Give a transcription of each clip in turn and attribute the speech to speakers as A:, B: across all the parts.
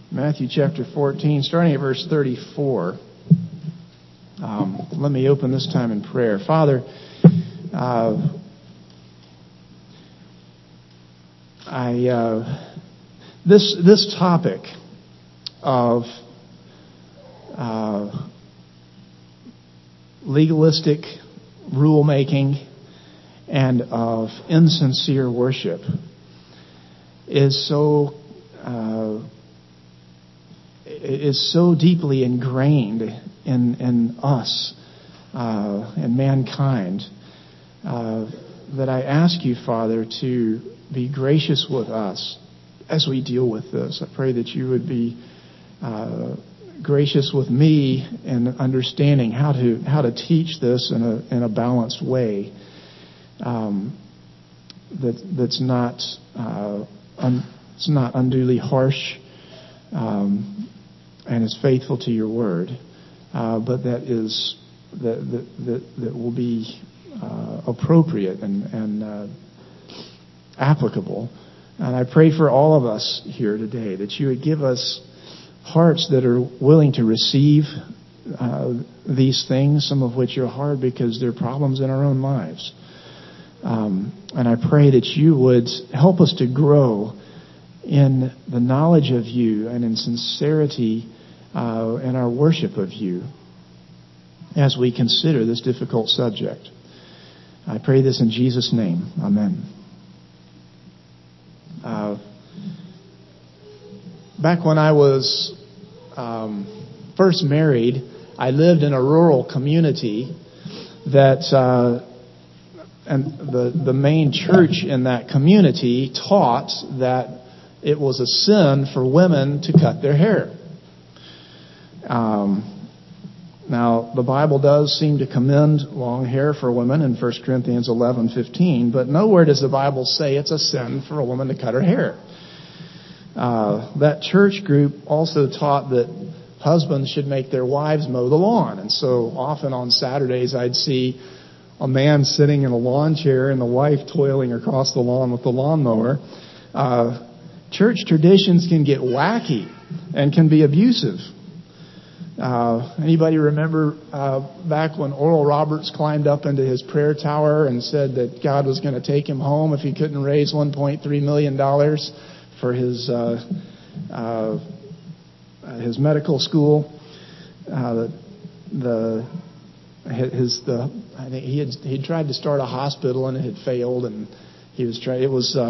A: Matthew chapter 14, starting at verse 34. Let me open this time in prayer. Father, this topic of legalistic rule-making and of insincere worship is so deeply ingrained in us and mankind that I ask you, Father, to be gracious with us as we deal with this. I pray that you would be gracious with me in understanding how to teach this in a balanced way that's not it's not unduly harsh and is faithful to your word, but that will be appropriate and applicable. And I pray for all of us here today that you would give us hearts that are willing to receive these things, some of which are hard because they're problems in our own lives. And I pray that you would help us to grow in the knowledge of you and in sincerity in our worship of you as we consider this difficult subject. I pray this in Jesus' name. Amen. Back when I was first married, I lived in a rural community that and the main church in that community taught that it was a sin for women to cut their hair. Now, the Bible does seem to commend long hair for women in 1 Corinthians 11:15, but nowhere does the Bible say it's a sin for a woman to cut her hair. That church group also taught that husbands should make their wives mow the lawn. And so often on Saturdays I'd see a man sitting in a lawn chair and the wife toiling across the lawn with the lawnmower. Church traditions can get wacky and can be abusive. Anybody remember back when Oral Roberts climbed up into his prayer tower and said that God was going to take him home if he couldn't raise $1.3 million for his medical school? I think he tried to start a hospital and it had failed, and he was trying. It was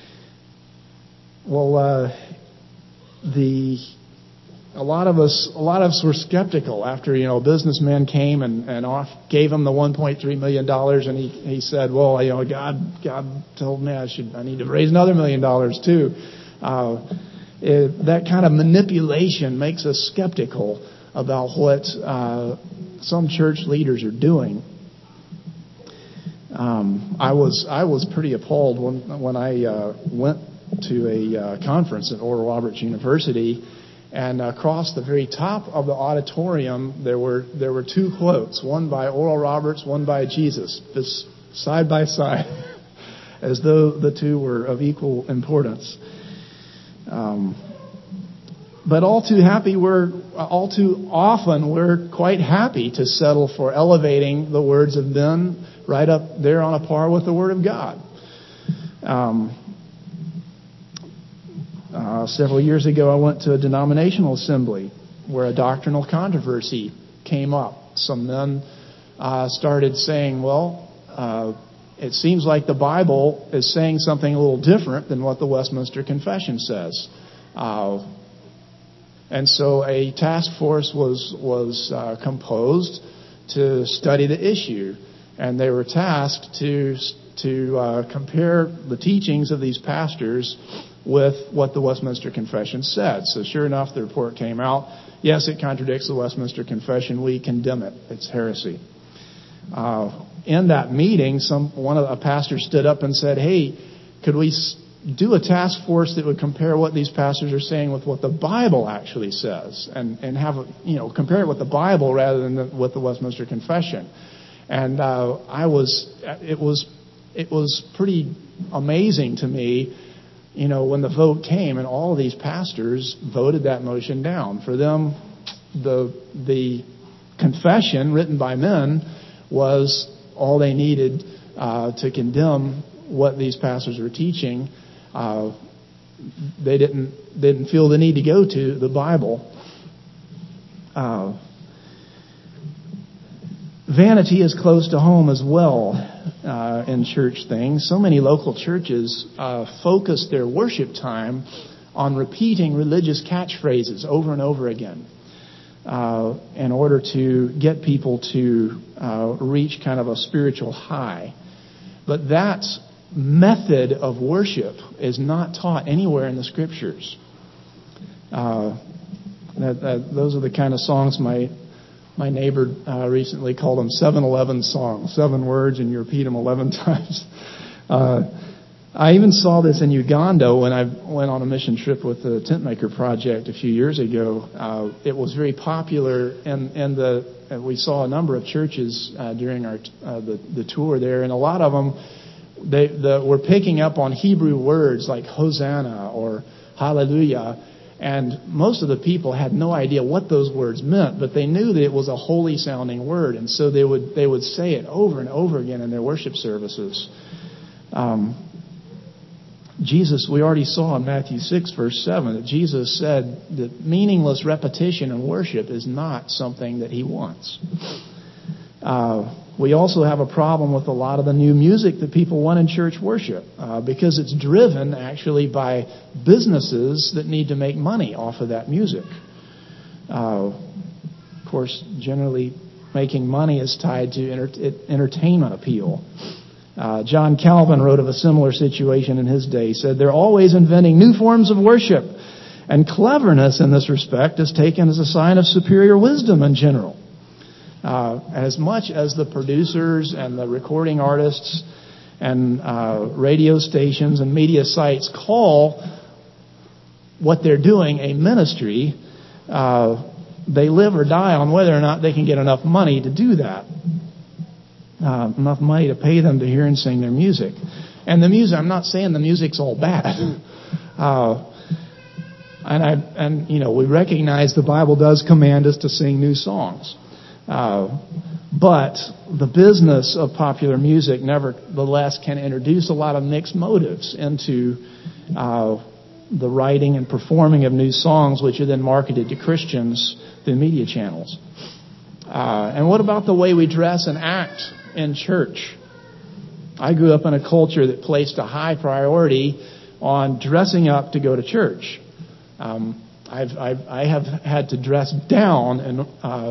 A: a lot of us were skeptical after a businessman came and gave him the $1.3 million, and he said, well, God told me I need to raise another $1 million too. That kind of manipulation makes us skeptical about what some church leaders are doing. I was pretty appalled when I went to a conference at Oral Roberts University, and across the very top of the auditorium there were two quotes, one by Oral Roberts, one by Jesus, just side by side, as though the two were of equal importance. But all too often we're quite happy to settle for elevating the words of men right up there on a par with the Word of God. Several years ago, I went to a denominational assembly where a doctrinal controversy came up. Some men started saying, it seems like the Bible is saying something a little different than what the Westminster Confession says. And so a task force was composed to study the issue, and they were tasked to compare the teachings of these pastors with what the Westminster Confession said. So sure enough, the report came out. Yes, it contradicts the Westminster Confession. We condemn it. It's heresy. In that meeting, a pastor stood up and said, "Hey, could we do a task force that would compare what these pastors are saying with what the Bible actually says, and have compare it with the Bible rather than with the Westminster Confession?" And it was pretty amazing to me when the vote came, and all of these pastors voted that motion down. For them, the confession written by men was all they needed to condemn what these pastors were teaching. They didn't feel the need to go to the Bible. Vanity is close to home as well in church things. So many local churches focus their worship time on repeating religious catchphrases over and over again in order to get people to reach kind of a spiritual high. But that method of worship is not taught anywhere in the Scriptures. Those are the kind of songs my neighbor recently called them 7-11 songs. 7 words and you repeat them 11 times. I even saw this in Uganda when I went on a mission trip with the Tent Maker Project a few years ago. It was very popular, and we saw a number of churches during the tour there, and a lot of them were picking up on Hebrew words like Hosanna or Hallelujah. And most of the people had no idea what those words meant, but they knew that it was a holy sounding word, and so they would say it over and over again in their worship services. Jesus, we already saw in Matthew 6, verse 7, that Jesus said that meaningless repetition in worship is not something that He wants. We also have a problem with a lot of the new music that people want in church worship because it's driven actually by businesses that need to make money off of that music. Of course, generally making money is tied to entertainment appeal. John Calvin wrote of a similar situation in his day. He said, "They're always inventing new forms of worship, and cleverness in this respect is taken as a sign of superior wisdom in general." As much as the producers and the recording artists and radio stations and media sites call what they're doing a ministry, they live or die on whether or not they can get enough money to do that. Enough money to pay them to hear and sing their music. And the music, I'm not saying the music's all bad. We recognize the Bible does command us to sing new songs. But the business of popular music nevertheless can introduce a lot of mixed motives into the writing and performing of new songs, which are then marketed to Christians through media channels. And what about the way we dress and act in church? I grew up in a culture that placed a high priority on dressing up to go to church. I have had to dress down and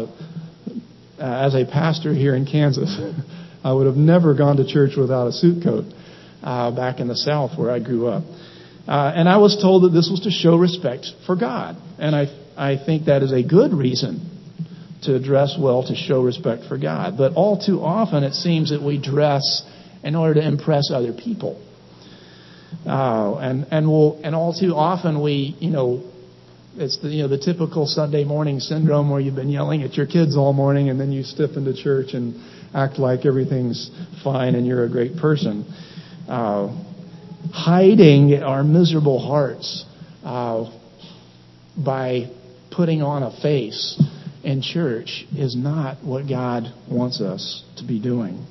A: as a pastor here in Kansas. I would have never gone to church without a suit coat back in the South where I grew up. And I was told that this was to show respect for God. And I think that is a good reason to dress well, to show respect for God. But all too often it seems that we dress in order to impress other people. And all too often we, it's the typical Sunday morning syndrome where you've been yelling at your kids all morning and then you step into church and act like everything's fine and you're a great person. Hiding our miserable hearts by putting on a face in church is not what God wants us to be doing.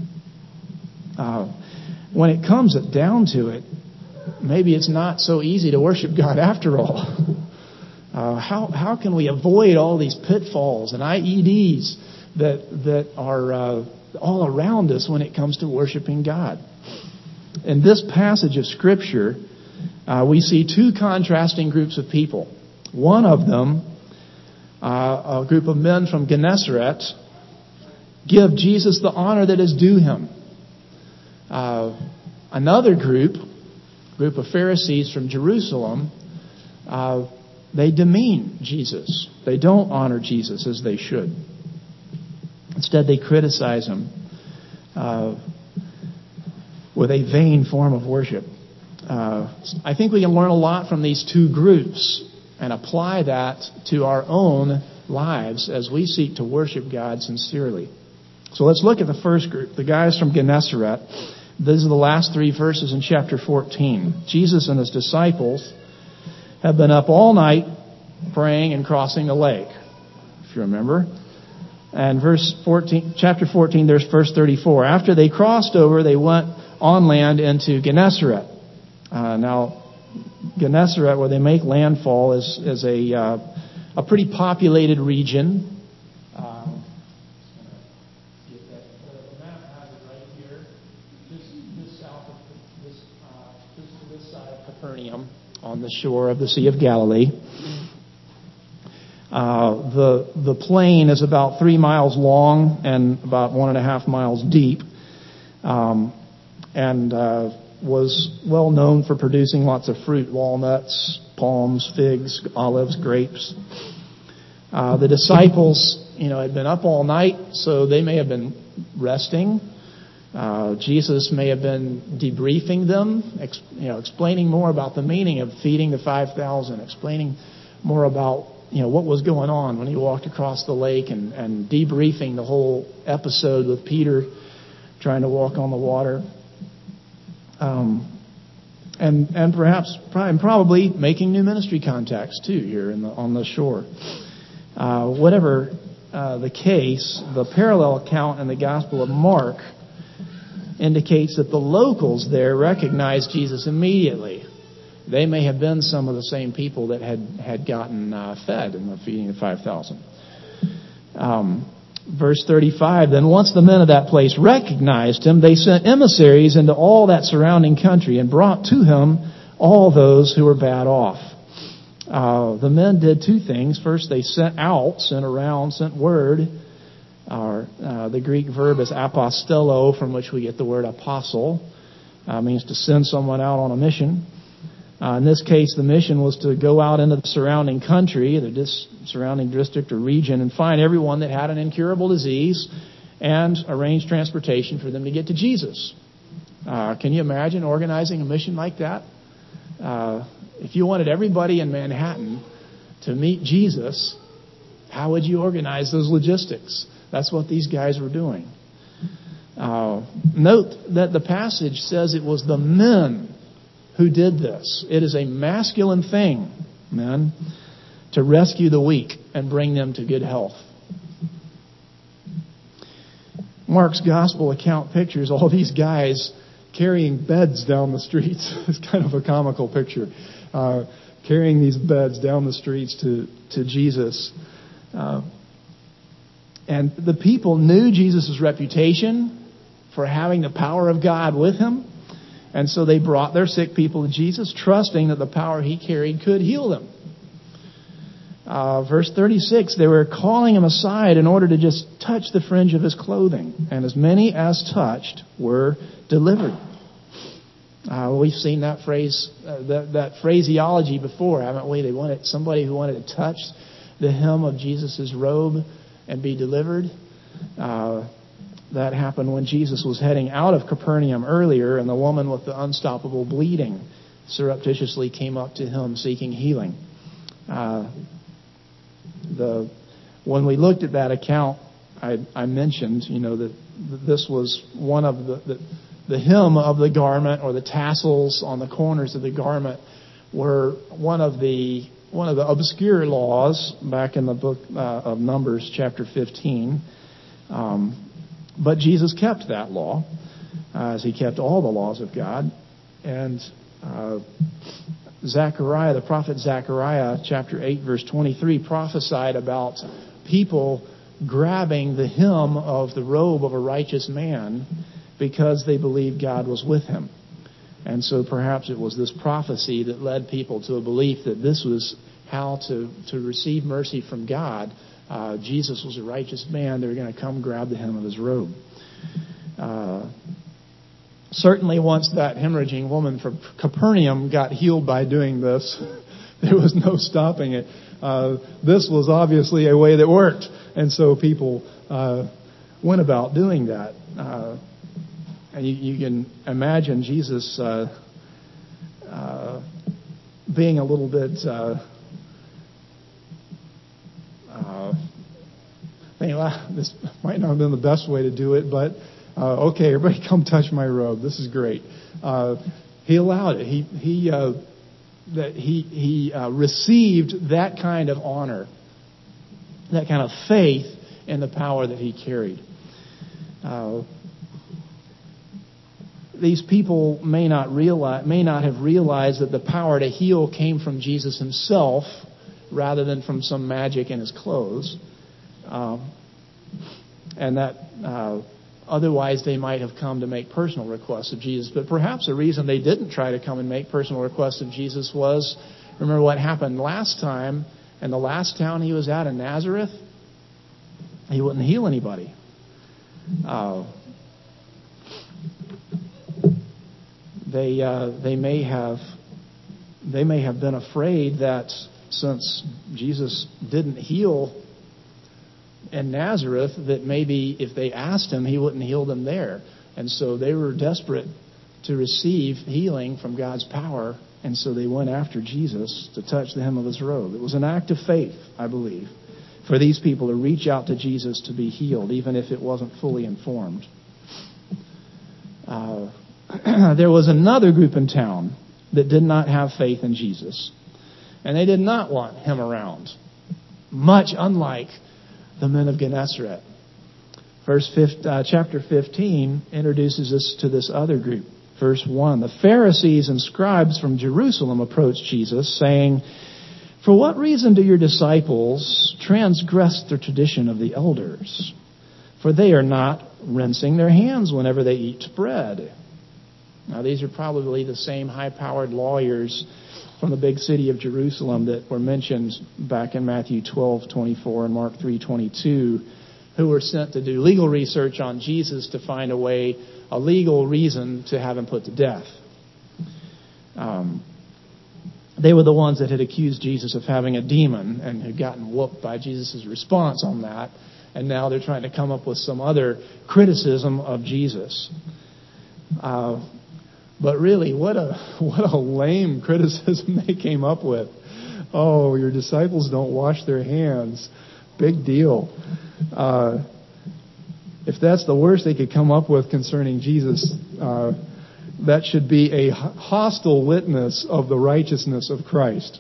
A: When it comes down to it, maybe it's not so easy to worship God after all. How can we avoid all these pitfalls and IEDs that are all around us when it comes to worshiping God? In this passage of Scripture, we see 2 contrasting groups of people. One of them, a group of men from Gennesaret, give Jesus the honor that is due Him. Another group of Pharisees from Jerusalem, they demean Jesus. They don't honor Jesus as they should. Instead, they criticize Him with a vain form of worship. I think we can learn a lot from these 2 groups and apply that to our own lives as we seek to worship God sincerely. So let's look at the first group, the guys from Gennesaret. These are the last 3 verses in chapter 14. Jesus and his disciples have been up all night praying and crossing the lake, if you remember. And chapter 14, there's verse 34. After they crossed over, they went on land into Gennesaret. Now, Gennesaret, where they make landfall, is a pretty populated region. On the shore of the Sea of Galilee. The plain is about 3 miles long and about 1.5 miles deep, and was well known for producing lots of fruit: walnuts, palms, figs, olives, grapes. The disciples, had been up all night, so they may have been resting. Jesus may have been debriefing them, explaining more about the meaning of feeding the 5,000, explaining more about what was going on when he walked across the lake, and debriefing the whole episode with Peter trying to walk on the water, and probably making new ministry contacts too here on the shore. Whatever the case, the parallel account in the Gospel of Mark indicates that the locals there recognized Jesus immediately. They may have been some of the same people that had gotten fed in the feeding of 5,000. Verse 35, then once the men of that place recognized him, they sent emissaries into all that surrounding country and brought to him all those who were bad off. The men did 2 things. First, they sent around, sent word. The Greek verb is apostello, from which we get the word apostle. Means to send someone out on a mission. In this case, the mission was to go out into the surrounding country, the surrounding district or region, and find everyone that had an incurable disease and arrange transportation for them to get to Jesus. Can you imagine organizing a mission like that? If you wanted everybody in Manhattan to meet Jesus, how would you organize those logistics? That's what these guys were doing. Note that the passage says it was the men who did this. It is a masculine thing, men, to rescue the weak and bring them to good health. Mark's gospel account pictures all these guys carrying beds down the streets. It's kind of a comical picture. Carrying these beds down the streets to Jesus. And the people knew Jesus' reputation for having the power of God with him. And so they brought their sick people to Jesus, trusting that the power he carried could heal them. Verse 36, they were calling him aside in order to just touch the fringe of his clothing. And as many as touched were delivered. We've seen that phrase, that phraseology before, haven't we? They wanted somebody who wanted to touch the hem of Jesus' robe and be delivered. That happened when Jesus was heading out of Capernaum earlier, and the woman with the unstoppable bleeding surreptitiously came up to him seeking healing. When we looked at that account, I mentioned, that this was one of the hem of the garment, or the tassels on the corners of the garment, were one of the obscure laws back in the book of Numbers, chapter 15. But Jesus kept that law, as he kept all the laws of God. And Zechariah, the prophet Zechariah, chapter 8, verse 23, prophesied about people grabbing the hem of the robe of a righteous man because they believed God was with him. And so perhaps it was this prophecy that led people to a belief that this was how to receive mercy from God. Jesus was a righteous man. They were going to come grab the hem of his robe. Certainly once that hemorrhaging woman from Capernaum got healed by doing this, there was no stopping it. This was obviously a way that worked. And so people went about doing that. And you can imagine Jesus being a little bit... this might not have been the best way to do it, but Okay, everybody come touch my robe. This is great. He allowed it. He received that kind of honor, that kind of faith in the power that he carried. These people may not have realized that the power to heal came from Jesus himself rather than from some magic in his clothes. And that otherwise they might have come to make personal requests of Jesus. But perhaps the reason they didn't try to come and make personal requests of Jesus was, remember what happened last time in the last town he was at in Nazareth? He wouldn't heal anybody. They may have been afraid that since Jesus didn't heal in Nazareth, that maybe if they asked him, he wouldn't heal them there. And so they were desperate to receive healing from God's power, and so they went after Jesus to touch the hem of his robe. It was an act of faith, I believe, for these people to reach out to Jesus to be healed, even if it wasn't fully informed. There was another group in town that did not have faith in Jesus, and they did not want him around, much unlike the men of Gennesaret. Chapter 15 introduces us to this other group. Verse 1, the Pharisees and scribes from Jerusalem approached Jesus, saying, "For what reason do your disciples transgress the tradition of the elders? For they are not rinsing their hands whenever they eat bread." Now, these are probably the same high-powered lawyers from the big city of Jerusalem that were mentioned back in Matthew 12:24 and Mark 3:22, who were sent to do legal research on Jesus to find a legal reason to have him put to death. They were the ones that had accused Jesus of having a demon and had gotten whooped by Jesus' response on that, and now they're trying to come up with some other criticism of Jesus. But really, what a lame criticism they came up with. Oh, your disciples don't wash their hands. Big deal. If that's the worst they could come up with concerning Jesus, that should be a hostile witness of the righteousness of Christ.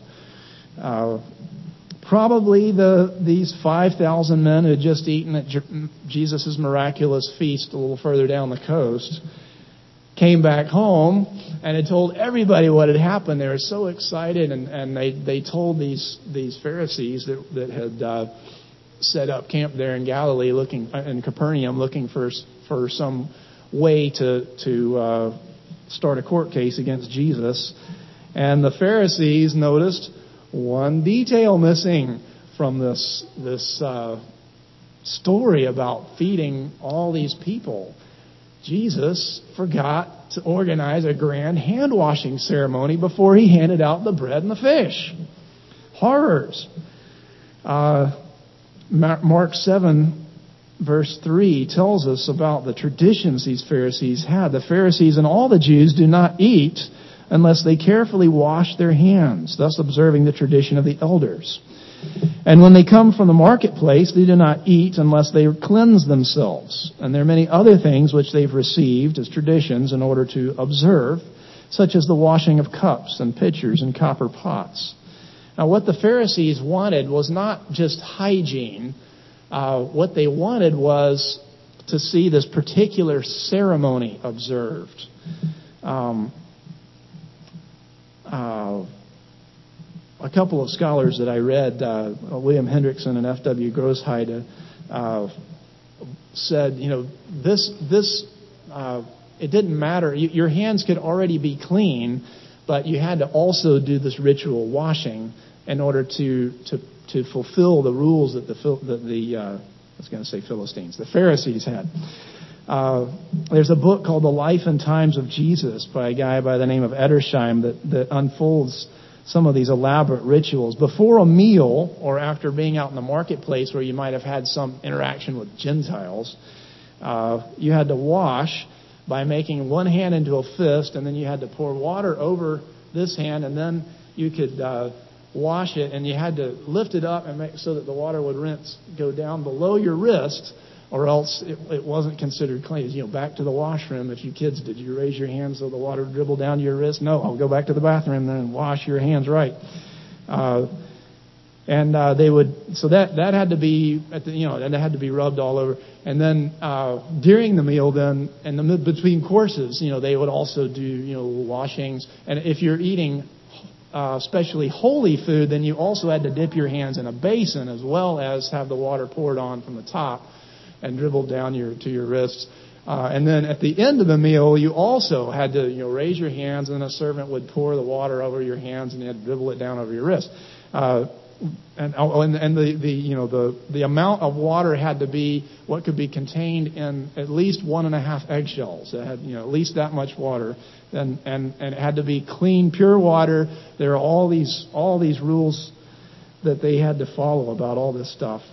A: Probably these 5,000 men who had just eaten at Jesus' miraculous feast a little further down the coast came back home and had told everybody what had happened. They were so excited, and they told these Pharisees that had set up camp there in Galilee, in Capernaum, looking for some way to start a court case against Jesus. And the Pharisees noticed one detail missing from this story about feeding all these people. Jesus forgot to organize a grand hand-washing ceremony before he handed out the bread and the fish. Horrors. Mark 7, verse 3 tells us about the traditions these Pharisees had. The Pharisees and all the Jews do not eat unless they carefully wash their hands, thus observing the tradition of the elders. And when they come from the marketplace, they do not eat unless they cleanse themselves. And there are many other things which they've received as traditions in order to observe, such as the washing of cups and pitchers and copper pots. Now, what the Pharisees wanted was not just hygiene. What they wanted was to see this particular ceremony observed. A couple of scholars that I read, William Hendrickson and F.W. Grossheide, said, it didn't matter. Your hands could already be clean, but you had to also do this ritual washing in order to fulfill the rules that the Philistines, the Pharisees had. There's a book called The Life and Times of Jesus by a guy by the name of Edersheim that unfolds some of these elaborate rituals. Before a meal or after being out in the marketplace where you might have had some interaction with Gentiles, you had to wash by making one hand into a fist, and then you had to pour water over this hand, and then you could wash it, and you had to lift it up and make so that the water would go down below your wrist or else it wasn't considered clean. Back to the washroom. If you kids, did you raise your hands so the water dribbled down to your wrist? No, I'll go back to the bathroom then and wash your hands right. They would, so that had to be that had to be rubbed all over. And then during the meal, then and between courses, they would also do washings. And if you're eating especially holy food, then you also had to dip your hands in a basin as well as have the water poured on from the top and dribbled down to your wrists. And then at the end of the meal, you also had to raise your hands, and a servant would pour the water over your hands, and you had to dribble it down over your wrist. And the amount of water had to be what could be contained in at least 1.5 eggshells. It had at least that much water, and it had to be clean, pure water. There are all these rules that they had to follow about all this stuff.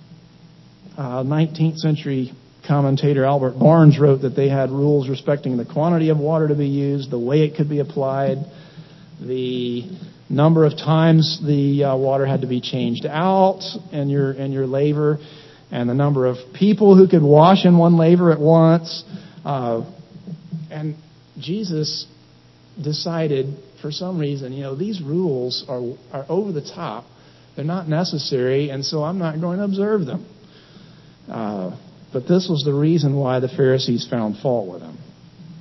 A: 19th century commentator Albert Barnes wrote that they had rules respecting the quantity of water to be used, the way it could be applied, the number of times the water had to be changed out in your laver, and the number of people who could wash in one laver at once. And Jesus decided, for some reason, these rules are over the top. They're not necessary, and so I'm not going to observe them. But this was the reason why the Pharisees found fault with him.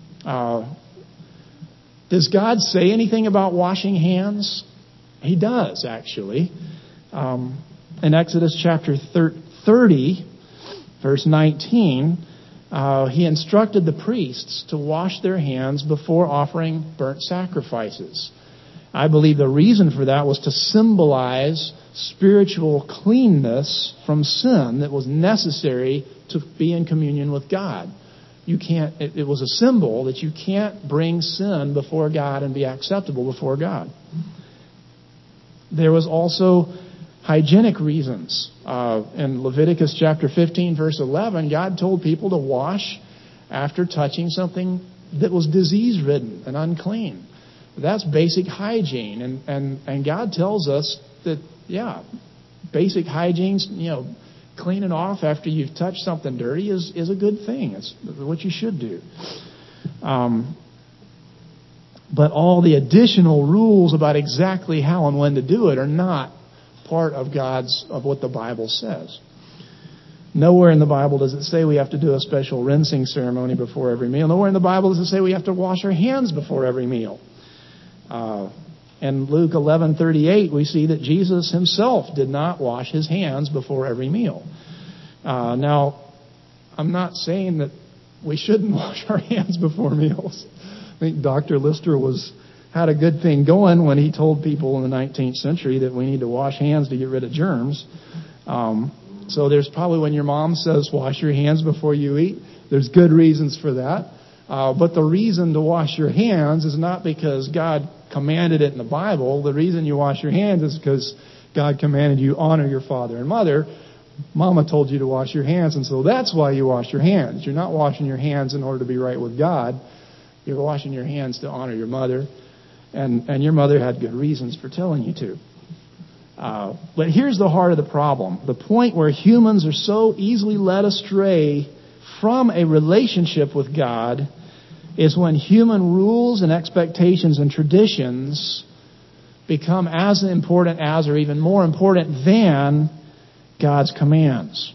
A: Does God say anything about washing hands? He does, actually. In Exodus chapter 30, verse 19, he instructed the priests to wash their hands before offering burnt sacrifices. I believe the reason for that was to symbolize spiritual cleanness from sin that was necessary to be in communion with God. It was a symbol that you can't bring sin before God and be acceptable before God. There was also hygienic reasons. In Leviticus chapter 15, verse 11, God told people to wash after touching something that was disease-ridden and unclean. That's basic hygiene. And God tells us that, basic hygiene, cleaning off after you've touched something dirty is a good thing. It's what you should do. But all the additional rules about exactly how and when to do it are not part of what the Bible says. Nowhere in the Bible does it say we have to do a special rinsing ceremony before every meal. Nowhere in the Bible does it say we have to wash our hands before every meal. In Luke 11:38, we see that Jesus himself did not wash his hands before every meal. Now, I'm not saying that we shouldn't wash our hands before meals. I think Dr. Lister had a good thing going when he told people in the 19th century that we need to wash hands to get rid of germs. So there's probably, when your mom says wash your hands before you eat, there's good reasons for that. But the reason to wash your hands is not because God commanded it in the Bible. The reason you wash your hands is because God commanded you honor your father and mother. Mama told you to wash your hands, and so that's why you wash your hands. You're not washing your hands in order to be right with God. You're washing your hands to honor your mother, and your mother had good reasons for telling you to. But here's the heart of the problem. The point where humans are so easily led astray from a relationship with God is when human rules and expectations and traditions become as important as, or even more important than, God's commands.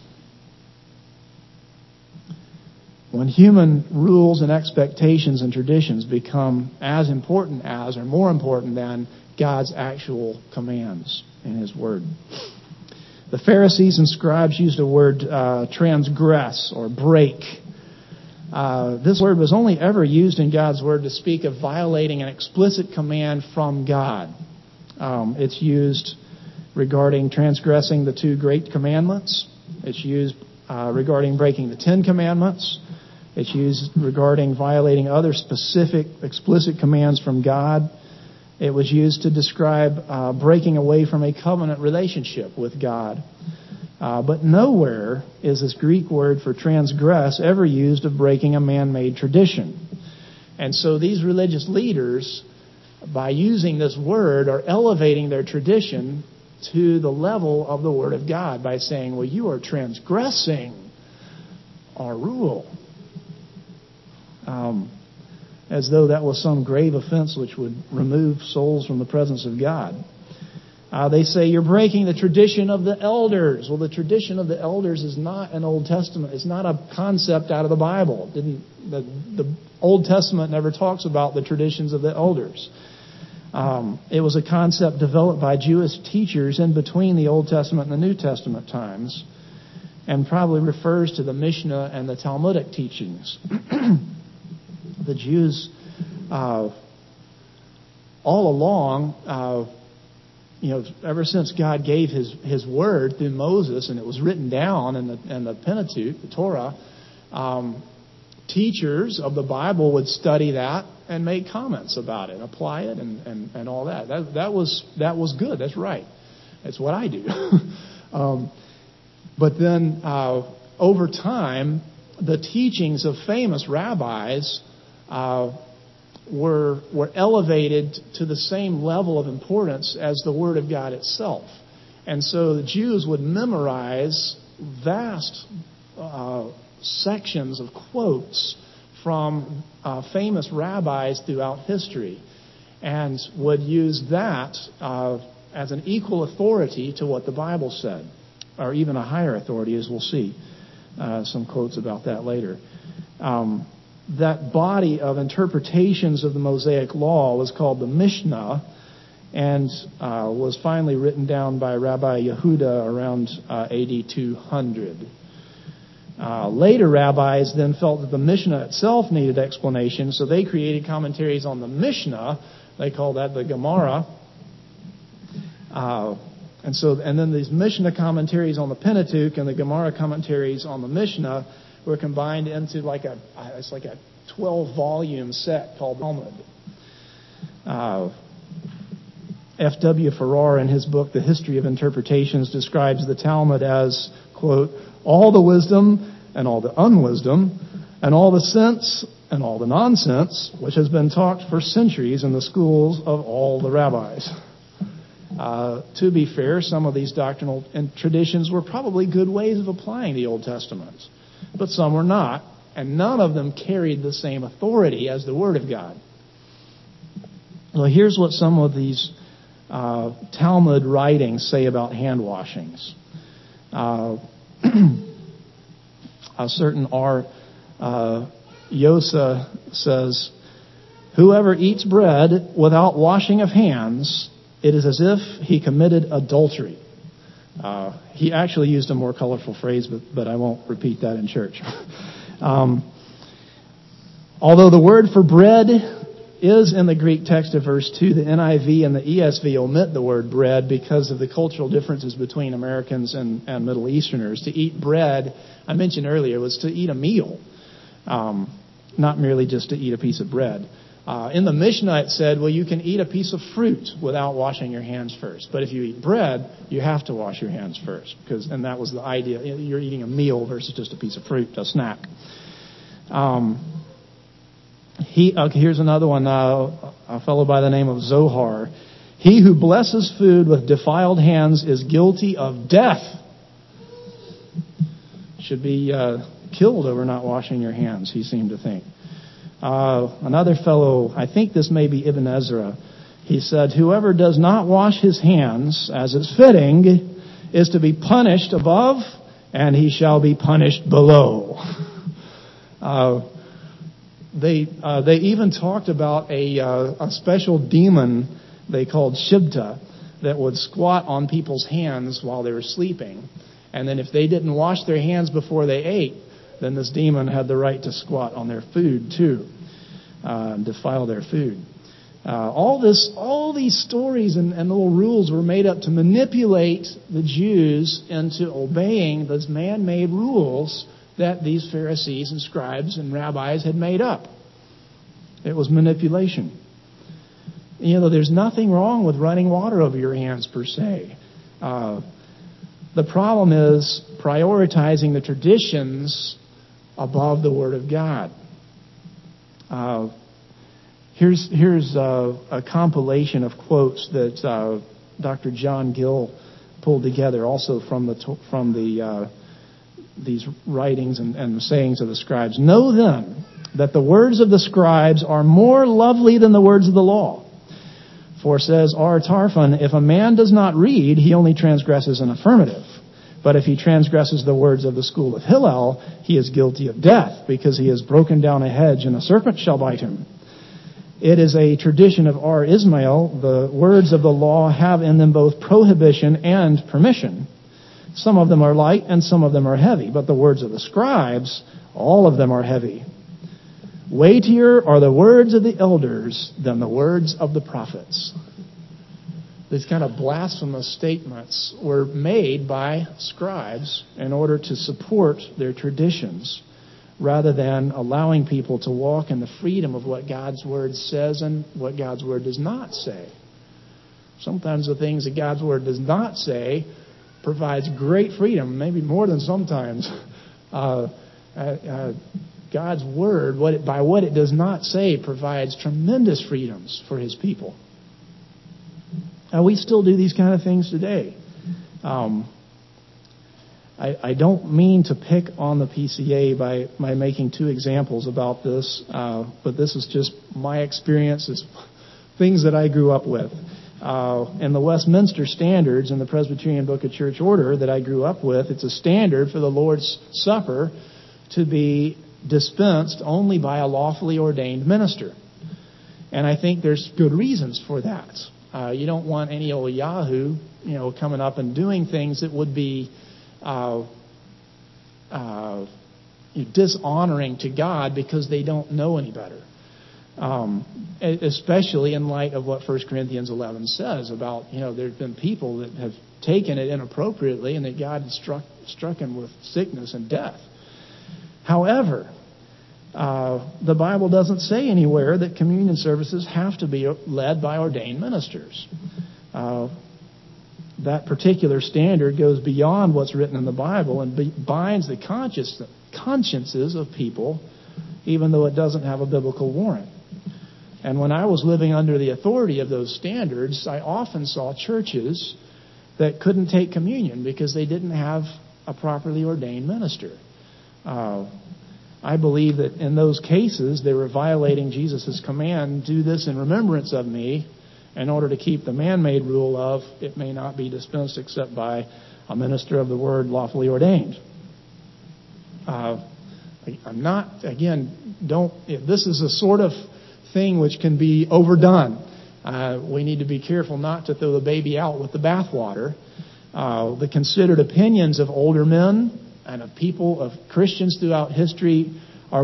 A: When human rules and expectations and traditions become as important as, or more important than, God's actual commands in His Word. The Pharisees and scribes used the word transgress or break. This word was only ever used in God's Word to speak of violating an explicit command from God. It's used regarding transgressing the 2 great commandments. It's used regarding breaking the 10 commandments. It's used regarding violating other specific, explicit commands from God. It was used to describe breaking away from a covenant relationship with God. But nowhere is this Greek word for transgress ever used of breaking a man-made tradition. And so these religious leaders, by using this word, are elevating their tradition to the level of the Word of God by saying, well, you are transgressing our rule. As though that was some grave offense which would remove souls from the presence of God. They say you're breaking the tradition of the elders. Well, the tradition of the elders is not an Old Testament. It's not a concept out of the Bible. The Old Testament never talks about the traditions of the elders. It was a concept developed by Jewish teachers in between the Old Testament and the New Testament times, and probably refers to the Mishnah and the Talmudic teachings. The Jews, all along, ever since God gave His word through Moses, and it was written down in the Pentateuch, the Torah, teachers of the Bible would study that and make comments about it, apply it, and all that. That was good. That's right. That's what I do. But then over time, the teachings of famous rabbis were elevated to the same level of importance as the Word of God itself. And so the Jews would memorize vast sections of quotes from famous rabbis throughout history, and would use that as an equal authority to what the Bible said, or even a higher authority, as we'll see some quotes about that later. That body of interpretations of the Mosaic Law was called the Mishnah, and was finally written down by Rabbi Yehuda around AD 200. Later rabbis then felt that the Mishnah itself needed explanation, so they created commentaries on the Mishnah. They call that the Gemara. And then these Mishnah commentaries on the Pentateuch and the Gemara commentaries on the Mishnah were combined into it's like a 12-volume set called Talmud. F.W. Farrar, in his book, The History of Interpretations, describes the Talmud as, quote, all the wisdom and all the unwisdom and all the sense and all the nonsense which has been taught for centuries in the schools of all the rabbis. To be fair, some of these doctrinal traditions were probably good ways of applying the Old Testament, but some were not, and none of them carried the same authority as the Word of God. Well, here's what some of these Talmud writings say about hand washings. A certain R. Yosa says, whoever eats bread without washing of hands, it is as if he committed adultery. He actually used a more colorful phrase, but I won't repeat that in church. Although the word for bread is in the Greek text of verse 2, the NIV and the ESV omit the word bread because of the cultural differences between Americans and Middle Easterners. To eat bread, I mentioned earlier, was to eat a meal, not merely just to eat a piece of bread. In the Mishnah it said, well, you can eat a piece of fruit without washing your hands first. But if you eat bread, you have to wash your hands first. And that was the idea. You're eating a meal versus just a piece of fruit, a snack. Here's another one, a fellow by the name of Zohar. He who blesses food with defiled hands is guilty of death. Should be killed over not washing your hands, he seemed to think. Another fellow, I think this may be Ibn Ezra, he said, whoever does not wash his hands as is fitting is to be punished above, and he shall be punished below. They even talked about a special demon they called Shibta that would squat on people's hands while they were sleeping. And then if they didn't wash their hands before they ate, then this demon had the right to squat on their food too, and defile their food. All these stories and little rules were made up to manipulate the Jews into obeying those man-made rules that these Pharisees and scribes and rabbis had made up. It was manipulation. There's nothing wrong with running water over your hands per se. The problem is prioritizing the traditions above the Word of God. Here's a compilation of quotes that Dr. John Gill pulled together, also from the writings and sayings of the scribes. Know then that the words of the scribes are more lovely than the words of the law. For says R. Tarfon, if a man does not read, he only transgresses an affirmative. But if he transgresses the words of the school of Hillel, he is guilty of death, because he has broken down a hedge, and a serpent shall bite him. It is a tradition of R. Ismail. The words of the law have in them both prohibition and permission. Some of them are light and some of them are heavy, but the words of the scribes, all of them are heavy. Weightier are the words of the elders than the words of the prophets. These kind of blasphemous statements were made by scribes in order to support their traditions, rather than allowing people to walk in the freedom of what God's Word says and what God's Word does not say. Sometimes the things that God's Word does not say provides great freedom, maybe more than sometimes. God's Word, by what it does not say, provides tremendous freedoms for His people. Now, we still do these kind of things today. I don't mean to pick on the PCA by making two examples about this, but this is just my experience. It's things that I grew up with. In the Westminster Standards in the Presbyterian Book of Church Order that I grew up with, it's a standard for the Lord's Supper to be dispensed only by a lawfully ordained minister. And I think there's good reasons for that. You don't want any old yahoo, coming up and doing things that would be dishonoring to God because they don't know any better. Especially in light of what 1 Corinthians 11 says about, there have been people that have taken it inappropriately and that God struck him with sickness and death. However, the Bible doesn't say anywhere that communion services have to be led by ordained ministers. That particular standard goes beyond what's written in the Bible and binds the consciences of people, even though it doesn't have a biblical warrant. And when I was living under the authority of those standards, I often saw churches that couldn't take communion because they didn't have a properly ordained minister. I believe that in those cases, they were violating Jesus' command, do this in remembrance of me, in order to keep the man-made rule of it may not be dispensed except by a minister of the word lawfully ordained. This is a sort of thing which can be overdone. We need to be careful not to throw the baby out with the bathwater. The considered opinions of older men and of people, of Christians throughout history,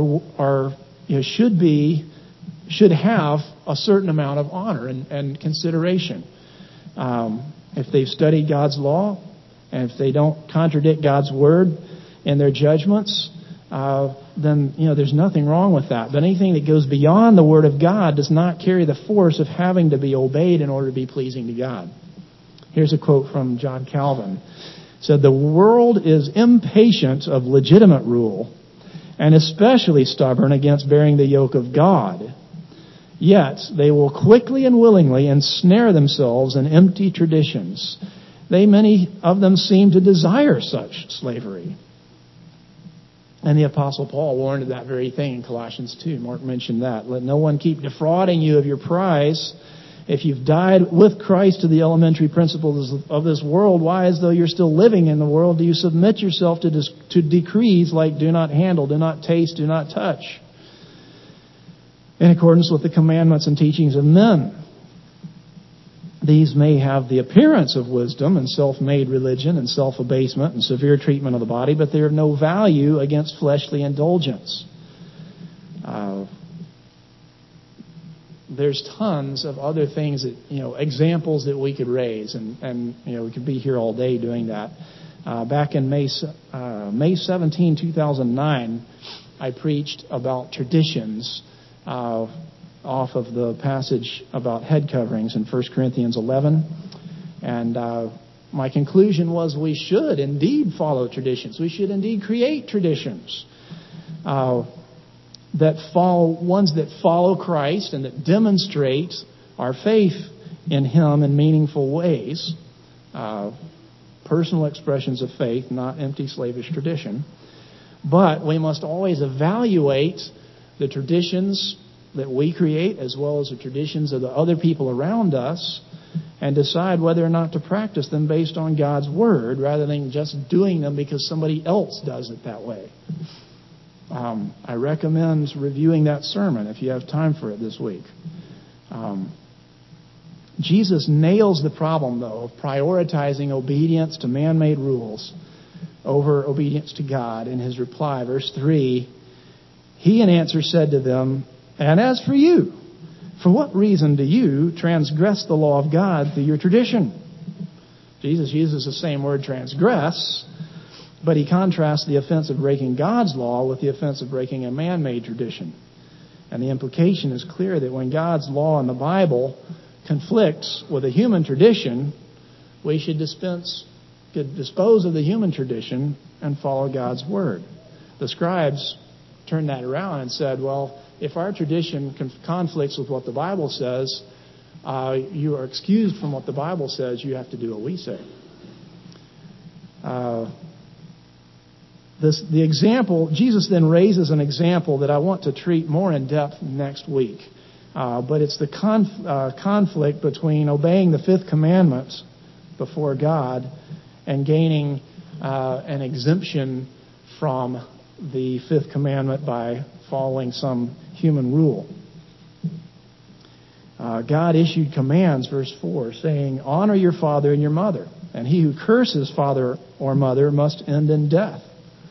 A: should have a certain amount of honor and consideration. If they've studied God's law, and if they don't contradict God's word in their judgments, then there's nothing wrong with that. But anything that goes beyond the word of God does not carry the force of having to be obeyed in order to be pleasing to God. Here's a quote from John Calvin. It said, "The world is impatient of legitimate rule, and especially stubborn against bearing the yoke of God. Yet they will quickly and willingly ensnare themselves in empty traditions. Many of them seem to desire such slavery." And the Apostle Paul warned of that very thing in Colossians 2. Mark mentioned that. "Let no one keep defrauding you of your prize. If you've died with Christ to the elementary principles of this world, why, as though you're still living in the world, do you submit yourself to decrees like do not handle, do not taste, do not touch, in accordance with the commandments and teachings of men? These may have the appearance of wisdom and self-made religion and self-abasement and severe treatment of the body, but they are of no value against fleshly indulgence." There's tons of other things that, examples that we could raise, and we could be here all day doing that. Back in May 17, 2009, I preached about traditions off of the passage about head coverings in 1 Corinthians 11. And my conclusion was we should indeed follow traditions. We should indeed create traditions ones that follow Christ and that demonstrate our faith in Him in meaningful ways. personal expressions of faith, not empty slavish tradition. But we must always evaluate the traditions that we create as well as the traditions of the other people around us and decide whether or not to practice them based on God's Word rather than just doing them because somebody else does it that way. I recommend reviewing that sermon if you have time for it this week. Jesus nails the problem, though, of prioritizing obedience to man-made rules over obedience to God in his reply. Verse 3, he in answer said to them, "And as for you, for what reason do you transgress the law of God through your tradition?" Jesus uses the same word, transgress, but he contrasts the offense of breaking God's law with the offense of breaking a man-made tradition. And the implication is clear that when God's law in the Bible conflicts with a human tradition, we should dispose of the human tradition and follow God's Word. The scribes turned that around and said, well, if our tradition conflicts with what the Bible says, you are excused from what the Bible says. You have to do what we say. The example, Jesus then raises an example that I want to treat more in depth next week. But it's the conflict between obeying the fifth commandment before God and gaining an exemption from the fifth commandment by following some human rule. God issued commands, verse 4, saying, "Honor your father and your mother, and he who curses father or mother must end in death."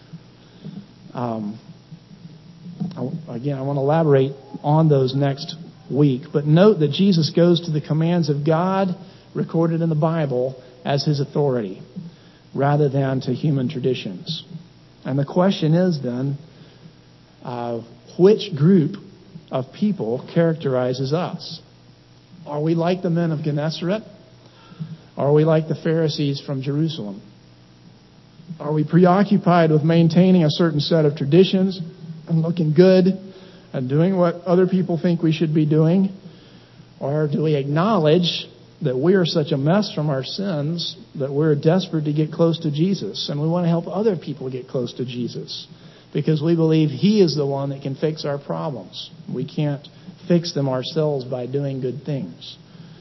A: Again, I want to elaborate on those next week, but note that Jesus goes to the commands of God recorded in the Bible as his authority rather than to human traditions. And the question is then, which group of people characterizes us? Are we like the men of Gennesaret? Are we like the Pharisees from Jerusalem? Are we preoccupied with maintaining a certain set of traditions and looking good and doing what other people think we should be doing? Or do we acknowledge that we are such a mess from our sins that we're desperate to get close to Jesus and we want to help other people get close to Jesus because we believe he is the one that can fix our problems? We can't fix them ourselves by doing good things.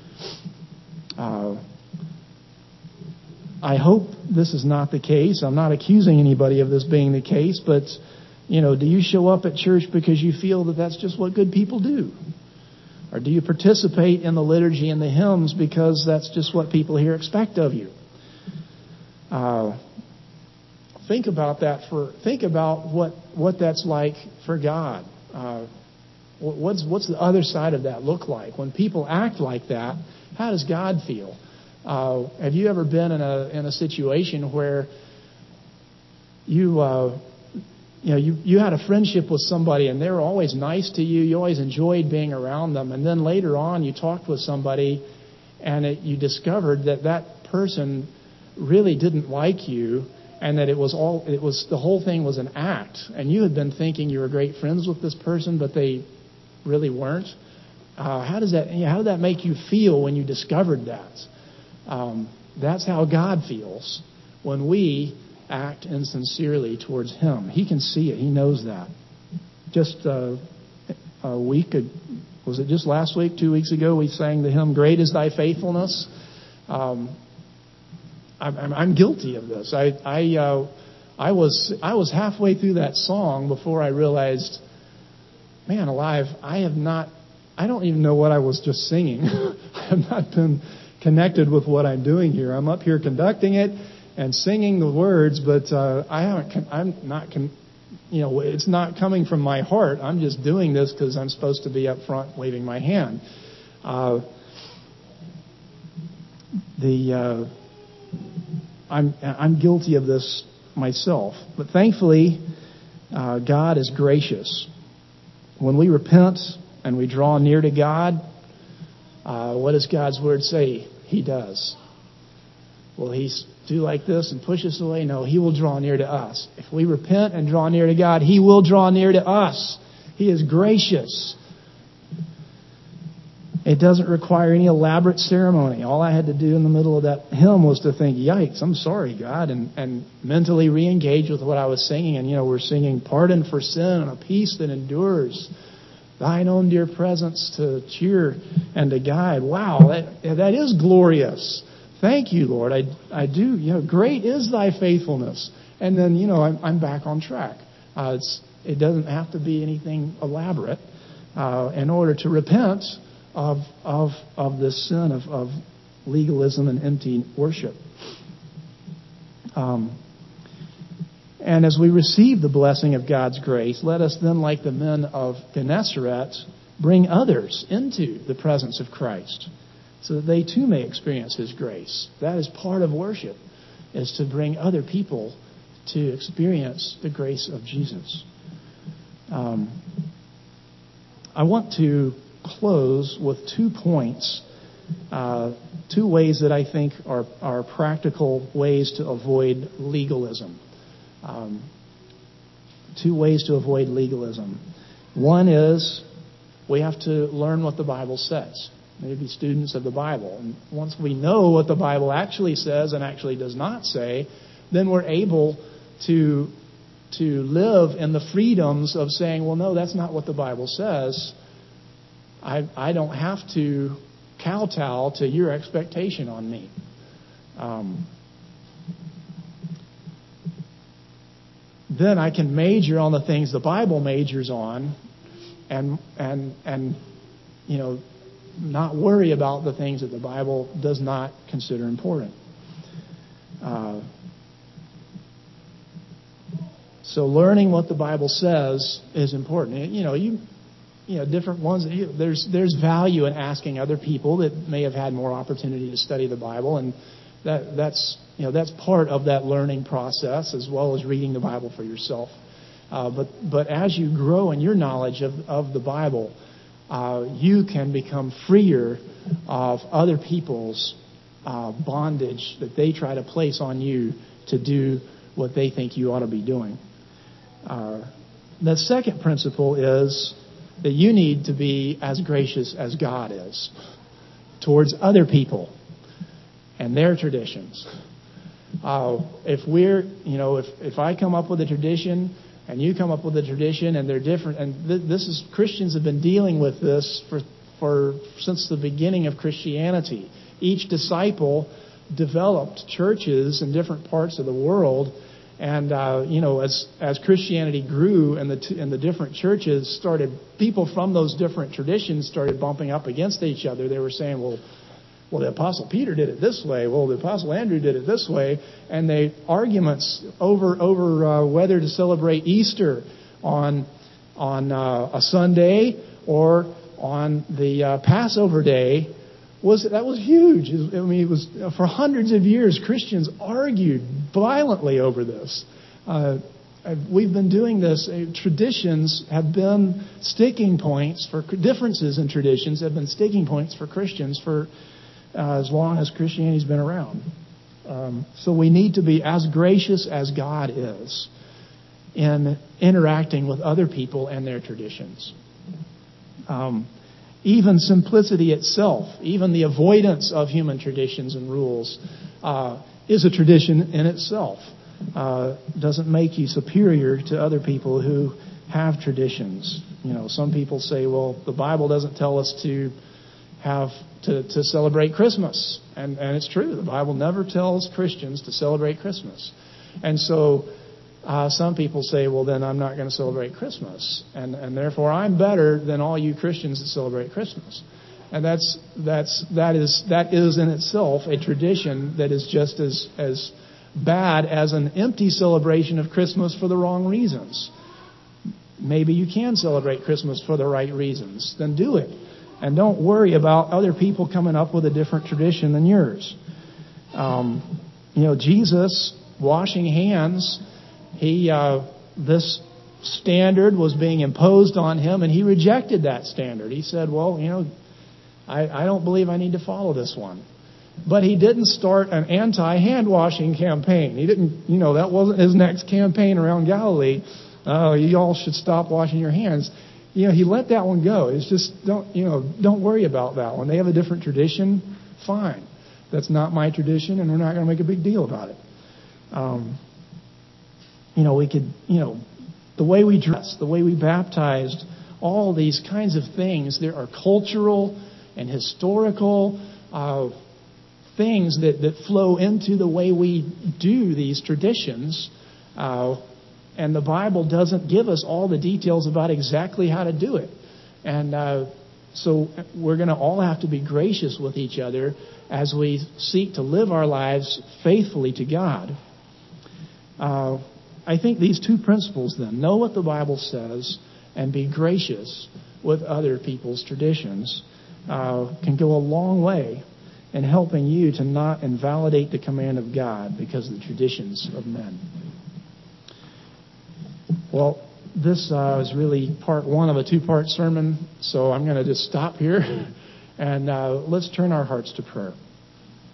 A: I hope this is not the case. I'm not accusing anybody of this being the case, but do you show up at church because you feel that that's just what good people do? Or do you participate in the liturgy and the hymns because that's just what people here expect of you? Think about that. Think about what that's like for God. What's the other side of that look like? When people act like that, how does God feel? Have you ever been in a situation where you had a friendship with somebody and they were always nice to you, you always enjoyed being around them, and then later on you talked with somebody and you discovered that person really didn't like you and that the whole thing was an act, and you had been thinking you were great friends with this person but they really weren't? How did that make you feel when you discovered that? That's how God feels when we act insincerely towards him. He can see it. He knows that. Just a week, was it just last week, 2 weeks ago, we sang the hymn, "Great is Thy Faithfulness." I'm guilty of this. I was halfway through that song before I realized, man alive, I don't even know what I was just singing. I have not been connected with what I'm doing here. I'm up here conducting it and singing the words, but it's not coming from my heart. I'm just doing this because I'm supposed to be up front waving my hand. I'm guilty of this myself, but thankfully, God is gracious. When we repent and we draw near to God, what does God's Word say He does? Will He do like this and push us away? No, He will draw near to us. If we repent and draw near to God, He will draw near to us. He is gracious. It doesn't require any elaborate ceremony. All I had to do in the middle of that hymn was to think, yikes, I'm sorry, God, and mentally re-engage with what I was singing. And, we're singing pardon for sin and a peace that endures, thine own dear presence to cheer and to guide. Wow, that is glorious. Thank you, Lord. I do. Great is thy faithfulness. And then, I'm back on track. It doesn't have to be anything elaborate in order to repent of this sin of legalism and empty worship. And as we receive the blessing of God's grace, let us then, like the men of Gennesaret, bring others into the presence of Christ so that they too may experience His grace. That is part of worship, is to bring other people to experience the grace of Jesus. I want to close with 2 points, 2 ways that I think are practical ways to avoid legalism. 2 ways to avoid legalism. One is we have to learn what the Bible says. Maybe students of the Bible. And once we know what the Bible actually says and actually does not say, then we're able to live in the freedoms of saying, well, no, that's not what the Bible says. I don't have to kowtow to your expectation on me. Then I can major on the things the Bible majors on, and not worry about the things that the Bible does not consider important. So learning what the Bible says is important. Different ones. There's value in asking other people that may have had more opportunity to study the Bible, and that's part of that learning process, as well as reading the Bible for yourself. But as you grow in your knowledge of the Bible, you can become freer of other people's bondage that they try to place on you to do what they think you ought to be doing. The second principle is that you need to be as gracious as God is towards other people and their traditions. If I come up with a tradition and you come up with a tradition and they're different, and Christians have been dealing with this since the beginning of Christianity. Each disciple developed churches in different parts of the world. And as Christianity grew and the different churches people from those different traditions started bumping up against each other. They were saying, well, the Apostle Peter did it this way. Well, the Apostle Andrew did it this way. And arguments over whether to celebrate Easter on a Sunday or on the Passover day was huge. It was for hundreds of years Christians argued violently over this. We've been doing this. Traditions have been sticking points for differences in traditions have been sticking points for Christians for as long as Christianity's been around. So we need to be as gracious as God is in interacting with other people and their traditions. Even simplicity itself, even the avoidance of human traditions and rules, is a tradition in itself. Doesn't make you superior to other people who have traditions. Some people say, well, the Bible doesn't tell us to celebrate Christmas. And it's true. The Bible never tells Christians to celebrate Christmas. And so some people say, well, then I'm not going to celebrate Christmas. And therefore I'm better than all you Christians that celebrate Christmas. And that is in itself a tradition that is just as bad as an empty celebration of Christmas for the wrong reasons. Maybe you can celebrate Christmas for the right reasons. Then do it. And don't worry about other people coming up with a different tradition than yours. Jesus washing hands, this standard was being imposed on him, and he rejected that standard. He said, well, I don't believe I need to follow this one. But he didn't start an anti-hand washing campaign. He didn't, that wasn't his next campaign around Galilee. You all should stop washing your hands. he let that one go. It's just don't worry about that one. They have a different tradition. Fine. That's not my tradition, and we're not going to make a big deal about it. We could, the way we dress, the way we baptized, all these kinds of things. There are cultural and historical things that flow into the way we do these traditions. And the Bible doesn't give us all the details about exactly how to do it. And so we're going to all have to be gracious with each other as we seek to live our lives faithfully to God. I think these two principles then, know what the Bible says and be gracious with other people's traditions, can go a long way in helping you to not invalidate the command of God because of the traditions of men. Well, this is really part one of a two-part sermon, so I'm going to just stop here and let's turn our hearts to prayer.